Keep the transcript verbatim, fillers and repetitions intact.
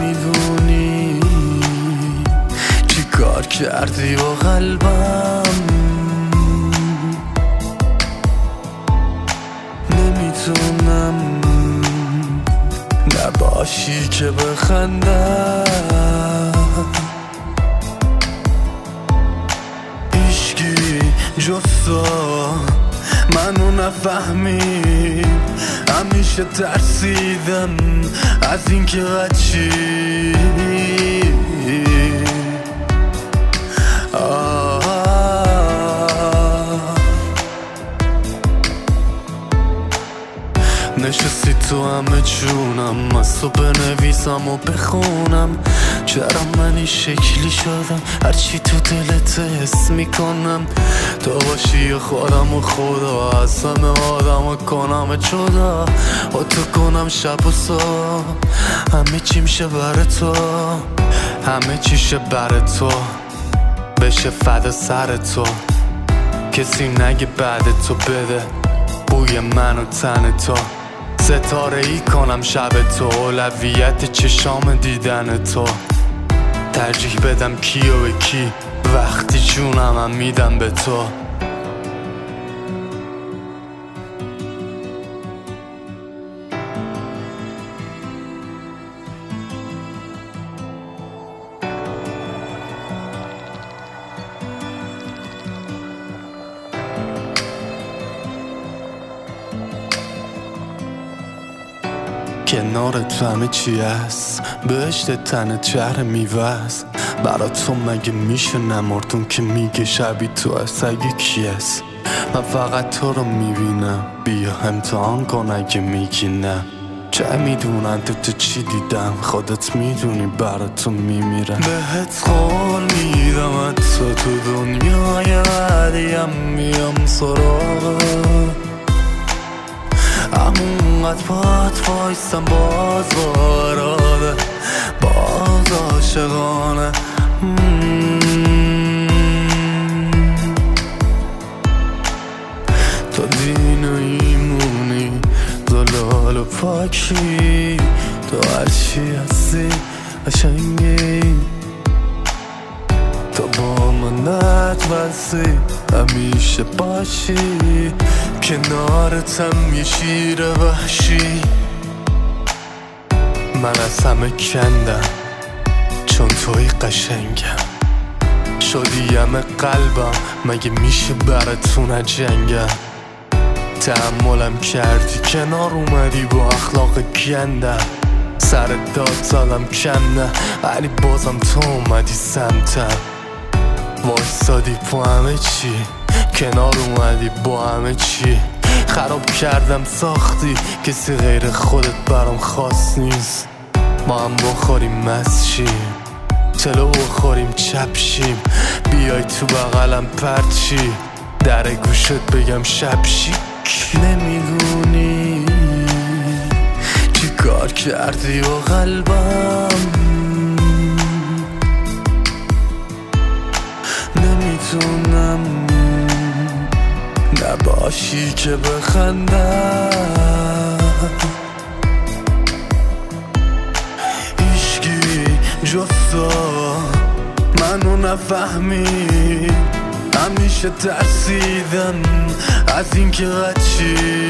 نمیدونی چی کار کردی با قلبم، نمیتونم نباشی که بخندم. هیچکی جز تو منو نفهمید، همیشه ترسیدم از اینکه قچی نشستی تو همه جونم، از تو بنویسم و بخونم. چرا من این شکلی شدم، هرچی تو دلت حس میکنم. تو باشی خودم و خدا، از همه آدم کنم جدا. و تو کنم شب و صبح، همه چی میشه بر تو، همه چیشه بر تو، بشه فدا سر تو. کسی نگه بعد تو بده بوی من و تن تو. ستاره ای کنم شب تو، اولویت چشام دیدن تو. ترجیح بدم کی و به کی، وقتی جونم هم میدم به تو. کنارت همه چی هست، بهشت تنت شهر میوست. برا تو مگه میشه نمردون که میگه شبی تو هست، اگه کی هست؟ من فقط تو رو میبینم، بیا امتحان کن اگه میگی نه. چه میدونن تو تو چی دیدم، خودت میدونی برا تو میمیرم. بهت قول میدم تو تو دنیای بعدیم میام سراغت، همونقدر پات وایستم باز باراده، باز عاشقانه. تو دین و ایمونی، زلال و پاکی، تو هرچی هستی قشنگی. تو با من نتوسی همیشه باشی، کنارتم یه شیر وحشی. من از همه کندم چون توی قشنگم، شدی همه قلبم، مگه میشه براتون نجنگم. تحملم کردی کنار اومدی با اخلاق گندم، سر داد زدم کنده ولی بازم تو اومدی سمتم. وایستادی با همه چی، کنار اومدی با همه چی. خراب کردم ساختی، کسی غیر خودت برام خاص نیست. ما هم بخوریم مست شیم، تلو بخوریم چپ شیم. بیای تو بغلم پرت شی، در گوشت بگم شب شی. نمیدونی چی کار کردی با قلبم، نمیتونم نباشی که بخندم. هیچکی جز تو منو نفهمید، همیشه ترسیدم از اینکه چی